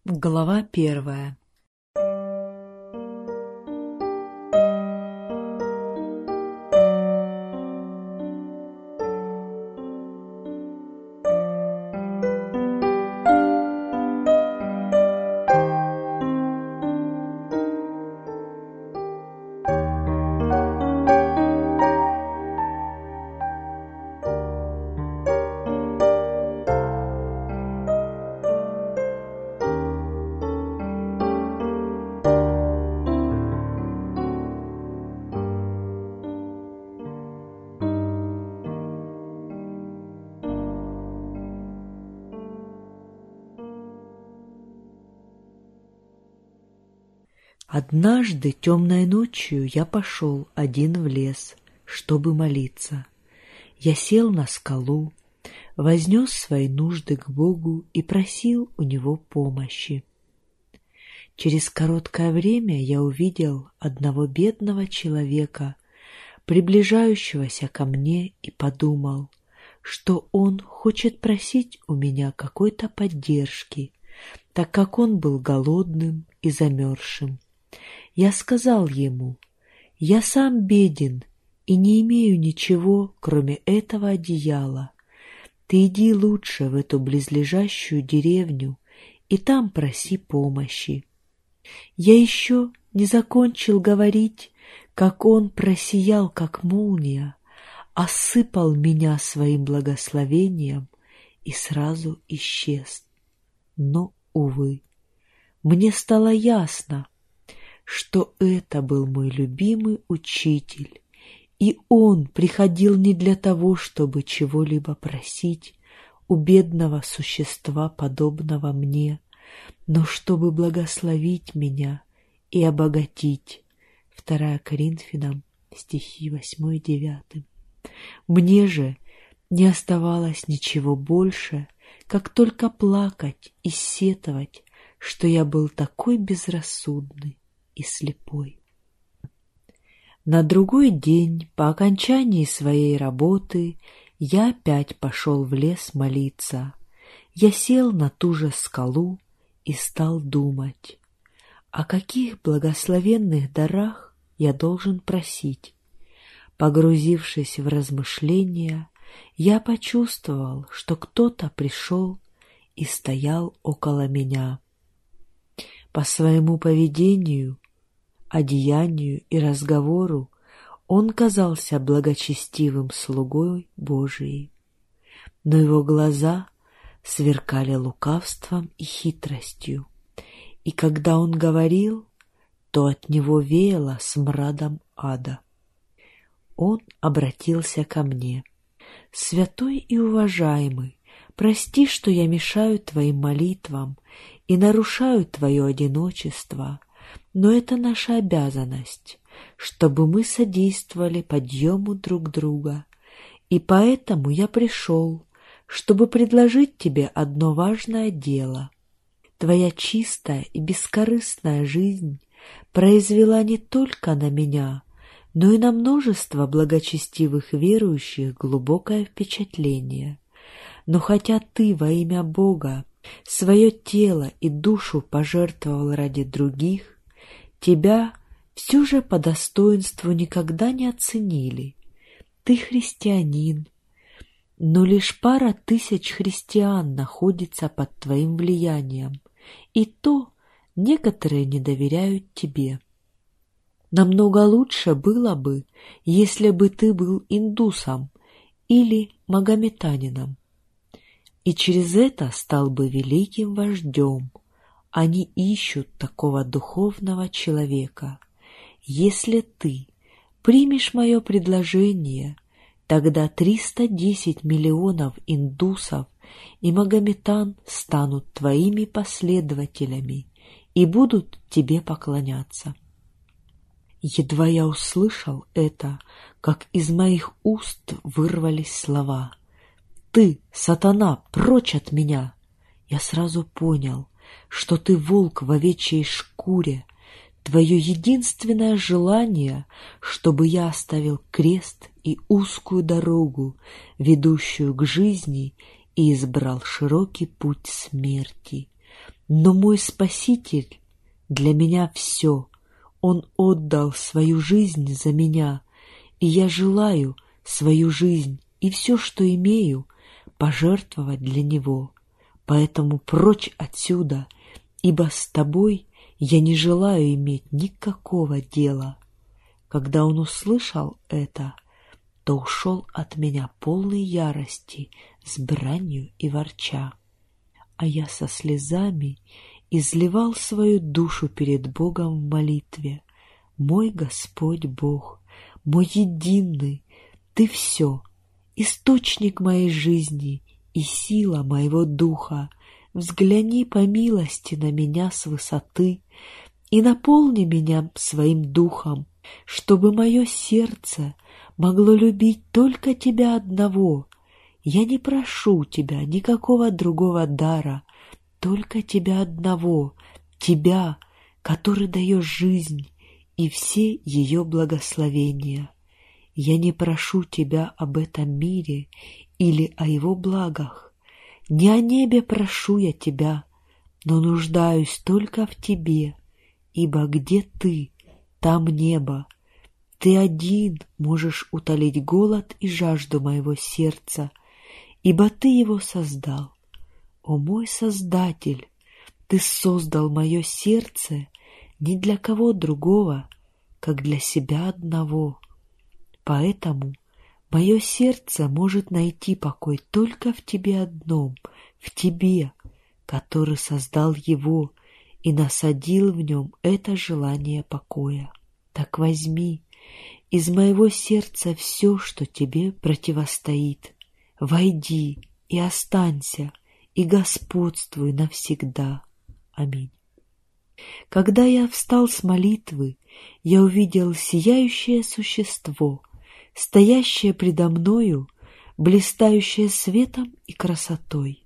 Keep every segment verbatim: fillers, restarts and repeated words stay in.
Глава первая. Однажды темной ночью я пошел один в лес, чтобы молиться. Я сел на скалу, вознес свои нужды к Богу и просил у Него помощи. Через короткое время я увидел одного бедного человека, приближающегося ко мне, и подумал, что он хочет просить у меня какой-то поддержки, так как он был голодным и замерзшим. Я сказал ему: «Я сам беден и не имею ничего, кроме этого одеяла. Ты иди лучше в эту близлежащую деревню и там проси помощи». Я еще не закончил говорить, как он просиял, как молния, осыпал меня своим благословением и сразу исчез. Но, увы, мне стало ясно, что это был мой любимый учитель, и он приходил не для того, чтобы чего-либо просить у бедного существа, подобного мне, но чтобы благословить меня и обогатить. Второе Коринфянам, стихи восьмой девятый. Мне же не оставалось ничего больше, как только плакать и сетовать, что я был такой безрассудный и слепой. На другой день, по окончании своей работы, я опять пошел в лес молиться. Я сел на ту же скалу и стал думать, о каких благословенных дарах я должен просить. Погрузившись в размышления, я почувствовал, что кто-то пришел и стоял около меня. По своему поведению, одеянию и разговору он казался благочестивым слугой Божиим, но его глаза сверкали лукавством и хитростью, и когда он говорил, то от него веяло смрадом ада. Он обратился ко мне: «Святой и уважаемый, прости, что я мешаю твоим молитвам и нарушаю твое одиночество, но это наша обязанность, чтобы мы содействовали подъему друг друга, и поэтому я пришел, чтобы предложить тебе одно важное дело. Твоя чистая и бескорыстная жизнь произвела не только на меня, но и на множество благочестивых верующих глубокое впечатление. Но хотя ты во имя Бога свое тело и душу пожертвовал ради других, тебя все же по достоинству никогда не оценили. Ты христианин, но лишь пара тысяч христиан находится под твоим влиянием, и то некоторые не доверяют тебе. Намного лучше было бы, если бы ты был индусом или магометанином, и через это стал бы великим вождем. Они ищут такого духовного человека. Если ты примешь мое предложение, тогда триста десять миллионов индусов и магометан станут твоими последователями и будут тебе поклоняться». Едва я услышал это, как из моих уст вырвались слова: «Ты, сатана, прочь от меня!» Я сразу понял, что ты волк в овечьей шкуре. Твое единственное желание, чтобы я оставил крест и узкую дорогу, ведущую к жизни, и избрал широкий путь смерти. Но мой Спаситель для меня все. Он отдал свою жизнь за меня, и я желаю свою жизнь и все, что имею, пожертвовать для Него. Поэтому прочь отсюда, ибо с тобой я не желаю иметь никакого дела». Когда он услышал это, то ушел от меня полной ярости, с бранью и ворча. А я со слезами изливал свою душу перед Богом в молитве. «Мой Господь Бог, мой единый, Ты все, источник моей жизни и сила моего духа. Взгляни по милости на меня с высоты и наполни меня своим духом, чтобы мое сердце могло любить только Тебя одного. Я не прошу Тебя никакого другого дара, только Тебя одного, Тебя, который даешь жизнь и все ее благословения. Я не прошу Тебя об этом мире или о его благах. Не о небе прошу я Тебя, но нуждаюсь только в Тебе, ибо где Ты, там небо. Ты один можешь утолить голод и жажду моего сердца, ибо Ты его создал. О мой Создатель, Ты создал мое сердце не для кого другого, как для себя одного. Поэтому мое сердце может найти покой только в Тебе одном, в Тебе, который создал его и насадил в нем это желание покоя. Так возьми из моего сердца все, что Тебе противостоит. Войди и останься, и господствуй навсегда. Аминь. Когда я встал с молитвы, я увидел сияющее существо, стоящее предо мною, блистающее светом и красотой.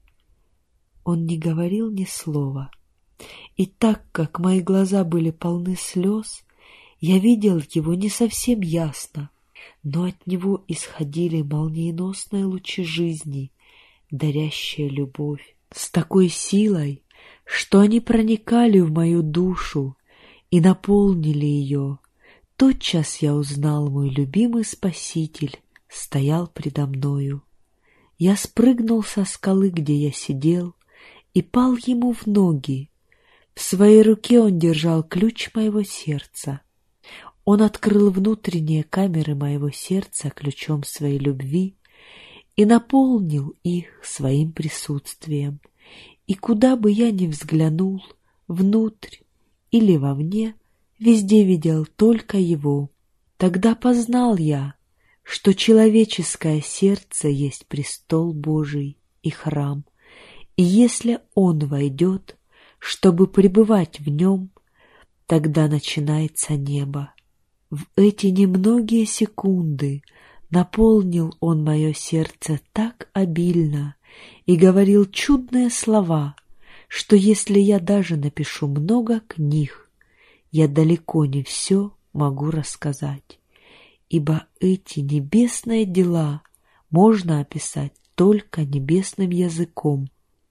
Он не говорил ни слова, и так как мои глаза были полны слез, я видел его не совсем ясно, но от него исходили молниеносные лучи жизни, дарящие любовь, с такой силой, что они проникали в мою душу и наполнили ее. Тотчас я узнал, мой любимый Спаситель стоял предо мною. Я спрыгнул со скалы, где я сидел, и пал ему в ноги. В своей руке он держал ключ моего сердца. Он открыл внутренние камеры моего сердца ключом своей любви и наполнил их своим присутствием. И куда бы я ни взглянул, внутрь или вовне, везде видел только его. Тогда познал я, что человеческое сердце есть престол Божий и храм, и если он войдет, чтобы пребывать в нем, тогда начинается небо. В эти немногие секунды наполнил он мое сердце так обильно и говорил чудные слова, что если я даже напишу много книг, я далеко не все могу рассказать, ибо эти небесные дела можно описать только небесным языком.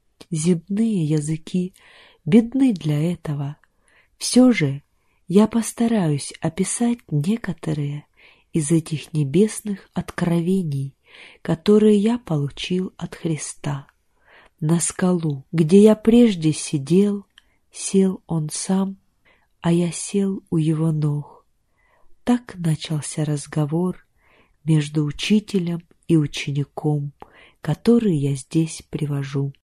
Земные языки бедны для этого. Все же я постараюсь описать некоторые из этих небесных откровений, которые я получил от Христа. На скалу, где я прежде сидел, сел он сам, а я сел у его ног. Так начался разговор между учителем и учеником, который я здесь привожу.